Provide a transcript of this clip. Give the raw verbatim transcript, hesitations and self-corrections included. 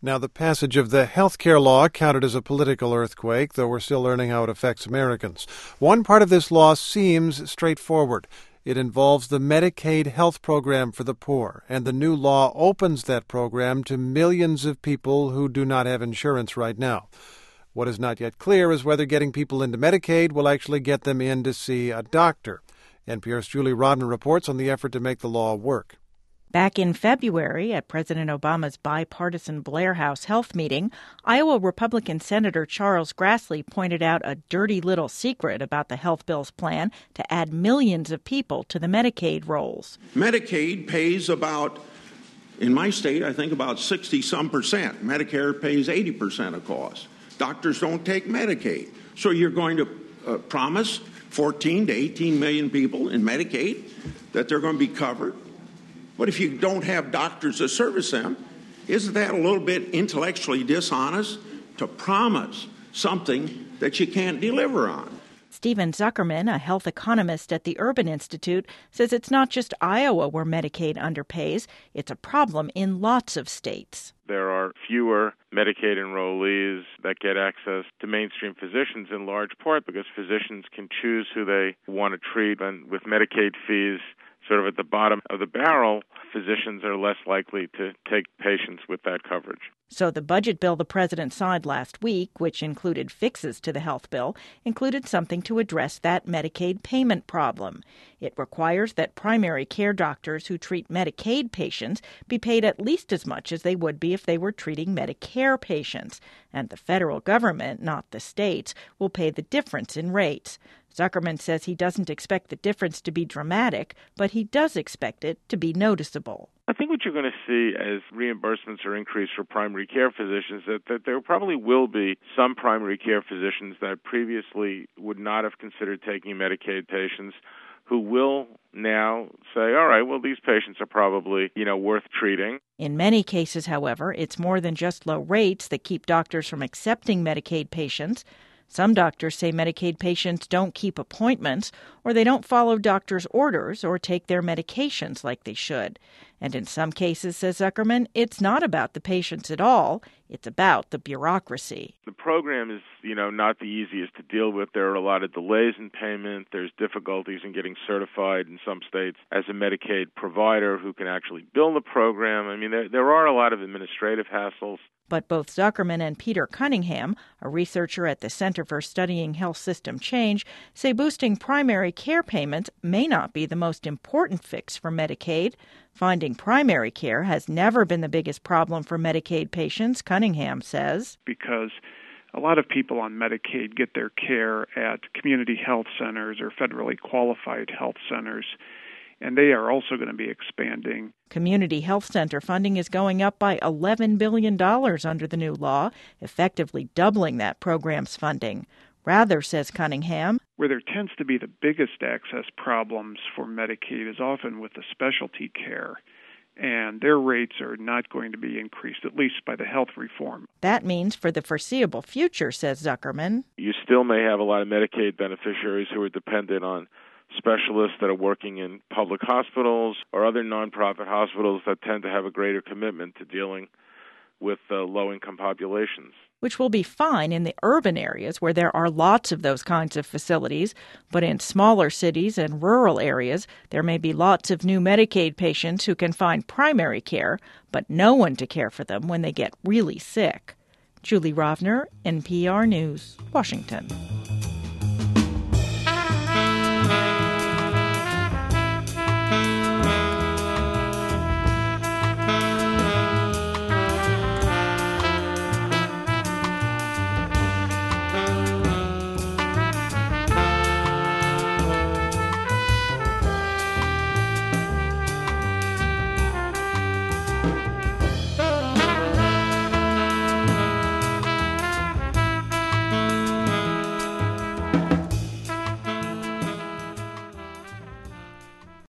Now, the passage of the health care law counted as a political earthquake, though we're still learning how it affects Americans. One part of this law seems straightforward. It involves the Medicaid health program for the poor, and the new law opens that program to millions of people who do not have insurance right now. What is not yet clear is whether getting people into Medicaid will actually get them in to see a doctor. N P R's Julie Rovner reports on the effort to make the law work. Back in February, at President Obama's bipartisan Blair House Health meeting, Iowa Republican Senator Charles Grassley pointed out a dirty little secret about the health bill's plan to add millions of people to the Medicaid rolls. Medicaid pays about, in my state, I think about sixty-some percent. Medicare pays eighty percent of costs. Doctors don't take Medicaid. So you're going to uh, promise fourteen to eighteen million people in Medicaid that they're going to be covered? But if you don't have doctors to service them, isn't that a little bit intellectually dishonest to promise something that you can't deliver on? Stephen Zuckerman, a health economist at the Urban Institute, says it's not just Iowa where Medicaid underpays. It's a problem in lots of states. There are fewer Medicaid enrollees that get access to mainstream physicians in large part because physicians can choose who they want to treat. And with Medicaid fees sort of at the bottom of the barrel, physicians are less likely to take patients with that coverage. So the budget bill the president signed last week, which included fixes to the health bill, included something to address that Medicaid payment problem. It requires that primary care doctors who treat Medicaid patients be paid at least as much as they would be if they were treating Medicare patients. And the federal government, not the states, will pay the difference in rates. Zuckerman says he doesn't expect the difference to be dramatic, but he does expect it to be noticeable. I think what you're going to see as reimbursements are increased for primary care physicians, that, that there probably will be some primary care physicians that previously would not have considered taking Medicaid patients who will now say, all right, well, these patients are probably, you know, worth treating. In many cases, however, it's more than just low rates that keep doctors from accepting Medicaid patients. Some doctors say Medicaid patients don't keep appointments, or they don't follow doctors' orders or take their medications like they should. And in some cases, says Zuckerman, it's not about the patients at all. It's about the bureaucracy. The program is, you know, not the easiest to deal with. There are a lot of delays in payment. There's difficulties in getting certified in some states as a Medicaid provider who can actually bill the program. I mean, there, there are a lot of administrative hassles. But both Zuckerman and Peter Cunningham, a researcher at the Center for Studying Health System Change, say boosting primary care payments may not be the most important fix for Medicaid. Finding primary care has never been the biggest problem for Medicaid patients, Cunningham says. Because a lot of people on Medicaid get their care at community health centers or federally qualified health centers, and they are also going to be expanding. Community health center funding is going up by eleven billion dollars under the new law, effectively doubling that program's funding. Rather, says Cunningham, where there tends to be the biggest access problems for Medicaid is often with the specialty care, and their rates are not going to be increased, at least by the health reform. That means for the foreseeable future, says Zuckerman, you still may have a lot of Medicaid beneficiaries who are dependent on specialists that are working in public hospitals or other nonprofit hospitals that tend to have a greater commitment to dealing with uh, low-income populations. Which will be fine in the urban areas where there are lots of those kinds of facilities. But in smaller cities and rural areas, there may be lots of new Medicaid patients who can find primary care, but no one to care for them when they get really sick. Julie Rovner, N P R News, Washington.